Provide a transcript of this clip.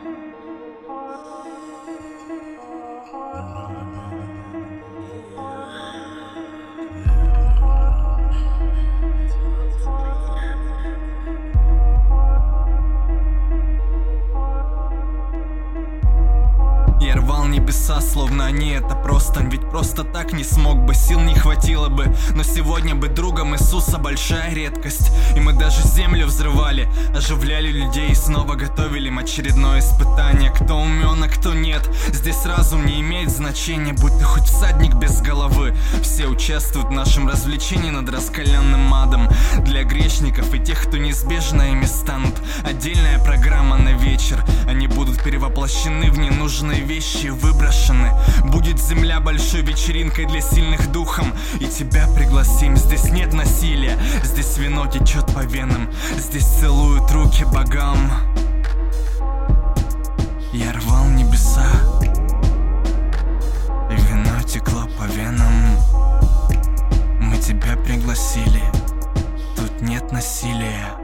Я рвал небеса, словно они это простынь. Ведь просто так не смог бы, сил не хватило бы. Но сегодня быть другом Иисуса большая редкость. И мы даже землю взрывали, оживляли людей и снова готовили им очередное испытание. Кто умен, а кто нет, здесь разум не имеет значения. Будь ты хоть всадник без головы, все участвуют в нашем развлечении над раскаленным адом. Для грешников и тех, кто неизбежно ими станут. Отдельная программа на вечер. Они будут перевоплощены в ненужные вещи, выброшены. Будет земля большой вечеринкой для сильных духом. И тебя пригласим. Здесь нет насилия, здесь вино течет по венам, здесь целуют руки богам. Я рвал небеса, и вино текло по венам. Мы тебя пригласили, тут нет насилия.